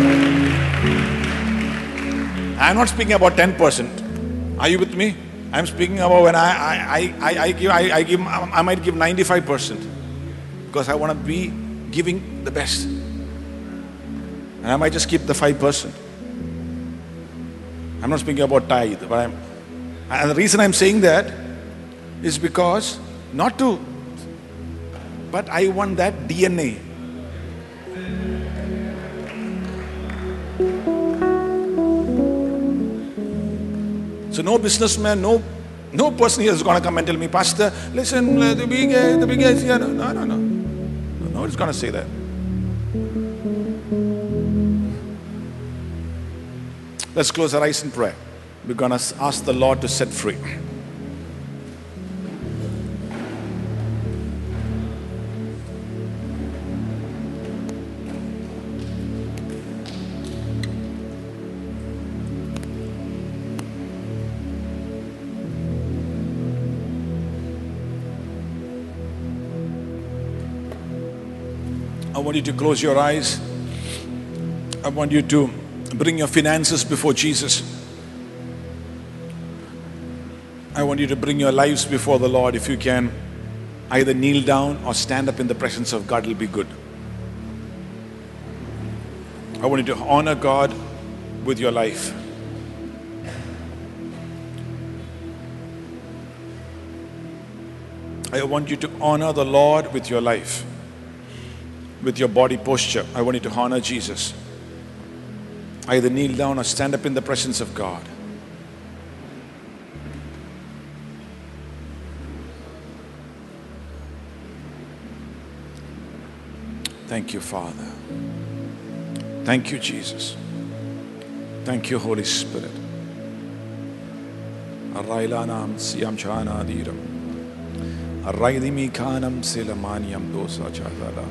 I'm not speaking about ten percent. Are you with me? I'm speaking about when I I, I, I give I, I give I might give ninety-five percent. Because I want to be giving the best. And I might just keep the five percent. I'm not speaking about tithe, but I'm, and the reason I'm saying that is because not to, but I want that D N A. So no businessman, no no person here is going to come and tell me, Pastor, listen, the big the big is here. No, no, no. No, nobody's going to say that. Let's close our eyes in prayer. We're going to ask the Lord to set free. I want you to close your eyes. I want you to bring your finances before Jesus. I want you to bring your lives before the Lord. If you can, either kneel down or stand up in the presence of God, it'll be good. I want you to honor God with your life. I want you to honor the Lord with your life, with your body posture. I want you to honor Jesus. Either kneel down or stand up in the presence of God. Thank you, Father. Thank you, Jesus. Thank you, Holy Spirit. Arailanam siyam chana diram. Araidimi kanam silamaniam dosa chazala.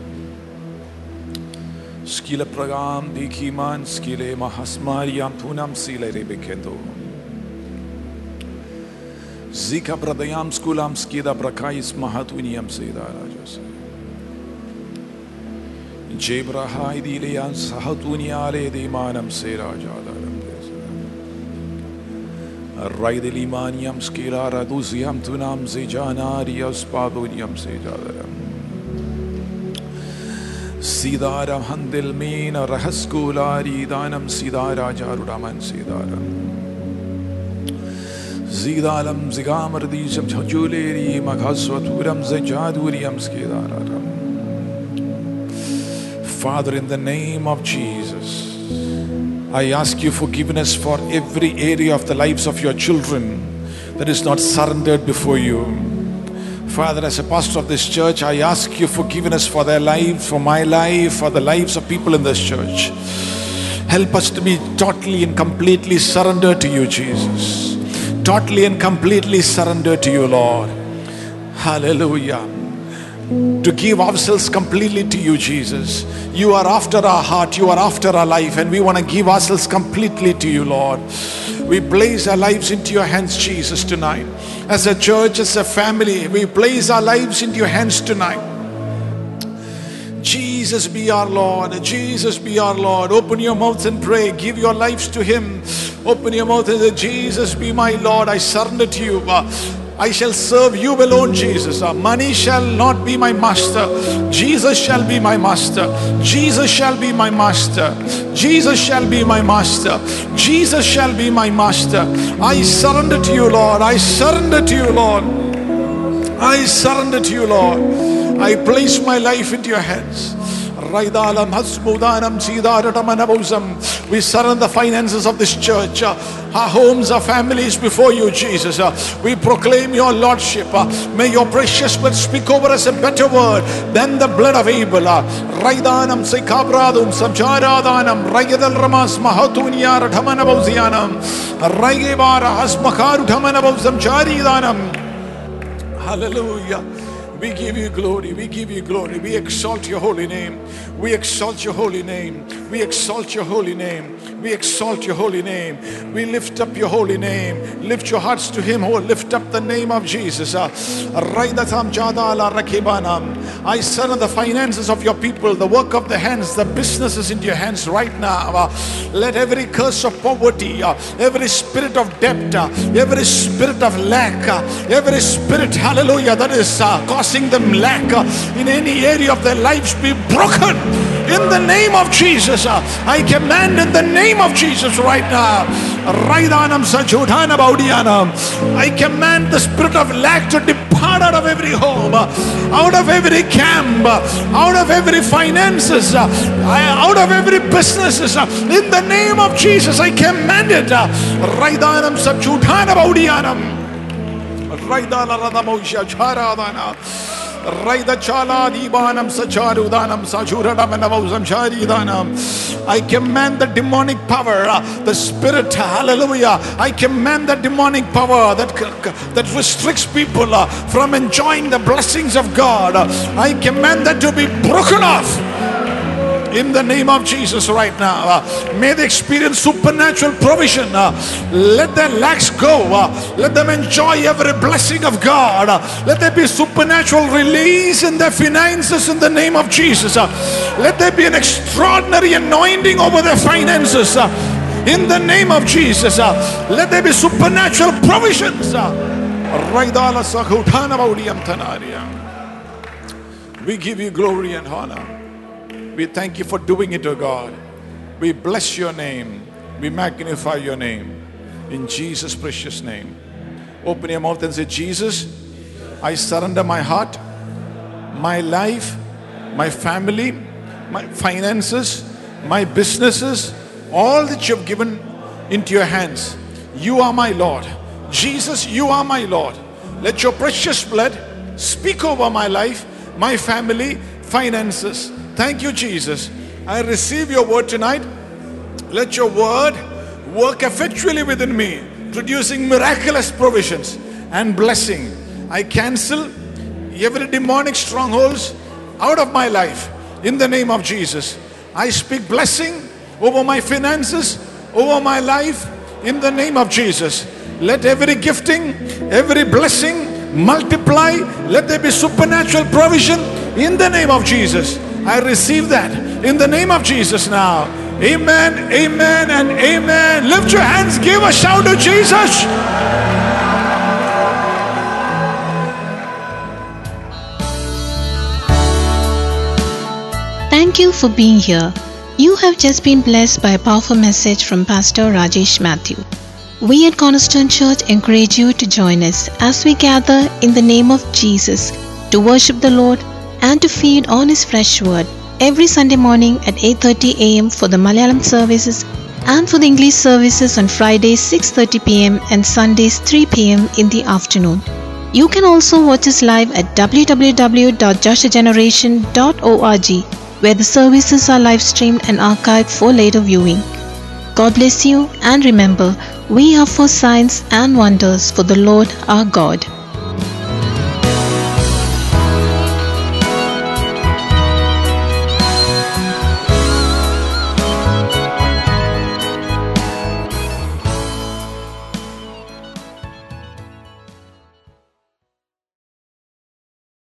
Skila pragam dikiman skile mahasmariam tunam sile rebekendo. Zika pradayam skulam skida prakais mahatuniam sedarajas. Jebrahai dileyan sahatunyale dimanam serajadaram. Raidelimaniam skila raduziam tunam zejanarias padunyam sejadaram. Sidaram handil meena rahaskulari danam sidara jarudaman sidaram. Zidalam zigamardisham chajuleri maghaswaturam zejaduriam skidararam. Father, in the name of Jesus, I ask you forgiveness for every area of the lives of your children that is not surrendered before you. Father, as a pastor of this church, I ask you forgiveness for their lives, for my life, for the lives of people in this church. Help us to be totally and completely surrendered to you, Jesus. Totally and completely surrendered to you, Lord. Hallelujah. To give ourselves completely to you, Jesus. You are after our heart, you are after our life, and we want to give ourselves completely to you, Lord. We place our lives into your hands, Jesus, tonight. As a church, as a family, we place our lives into your hands tonight. Jesus be our Lord. Jesus be our Lord. Open your mouth and pray. Give your lives to Him. Open your mouth and say, Jesus be my Lord. I surrender to you. I shall serve you alone, Jesus. Money shall not be my master. Jesus shall be my master. Jesus shall be my master. Jesus shall be my master. Jesus shall be my master. I surrender to you, Lord. I surrender to you, Lord. I surrender to you, Lord. I place my life into your hands. We surrender the finances of this church, our homes, our families before you, Jesus. We proclaim your Lordship. May your precious blood speak over us a better word than the blood of Abel. Raidanam Sekabradum Samcharadanam Ragadal Ramas Mahatunya Radhamanabauzianam Raigevara Hasmakaru Dhamanabau Samcharidanam. Hallelujah. We give you glory, we give you glory, we exalt your holy name, we exalt your holy name, we exalt your holy name, we exalt your holy name, we lift up your holy name. Lift your hearts to Him, who will lift up the name of Jesus. I surrender the finances of your people, the work of the hands, the businesses into your hands right now. Let every curse of poverty, every spirit of debt, every spirit of lack, every spirit, hallelujah, that is causing them lack in any area of their lives be broken in the name of Jesus. I command in the name of Jesus right now. I command the spirit of lack to depart out of every home, out of every camp, out of every finances, out of every businesses. In the name of Jesus, I command it. Raidanam Sajudhana Baudianam. Raidala Radamosha Charadana. Raida Chala Dibanam Sacharudanam Sachuradam Sharidanam. I command the demonic power, the spirit, hallelujah. I command the demonic power that, that restricts people from enjoying the blessings of God. I command that to be broken off. in the name of Jesus right now. Uh, may they experience supernatural provision. Uh, let their lacks go. Uh, let them enjoy every blessing of God. Uh, let there be supernatural release in their finances in the name of Jesus. Uh, let there be an extraordinary anointing over their finances. Uh, in the name of Jesus. Uh, let there be supernatural provisions. Uh, we give you glory and honor. We thank you for doing it, O God. We bless your name. We magnify your name. In Jesus' precious name. Open your mouth and say, Jesus, I surrender my heart, my life, my family, my finances, my businesses, all that you have given into your hands. You are my Lord. Jesus, you are my Lord. Let your precious blood speak over my life, my family, finances. Thank you, Jesus. I receive your word tonight. Let your word work effectually within me, producing miraculous provisions and blessing. I cancel every demonic strongholds out of my life in the name of Jesus. I speak blessing over my finances, over my life in the name of Jesus. Let every gifting, every blessing multiply. Let there be supernatural provision in the name of Jesus. I receive that in the name of Jesus now. Amen, amen, and amen. Lift your hands, give a shout to Jesus. Thank you for being here. You have just been blessed by a powerful message from Pastor Rajesh Matthew. We at Cornerstone Church encourage you to join us as we gather in the name of Jesus to worship the Lord and to feed on His fresh word every Sunday morning at eight thirty a m for the Malayalam services and for the English services on Fridays six thirty p m and Sundays three p m in the afternoon. You can also watch us live at w w w dot joshua generation dot org, where the services are live streamed and archived for later viewing. God bless you, and remember, we are for signs and wonders for the Lord our God.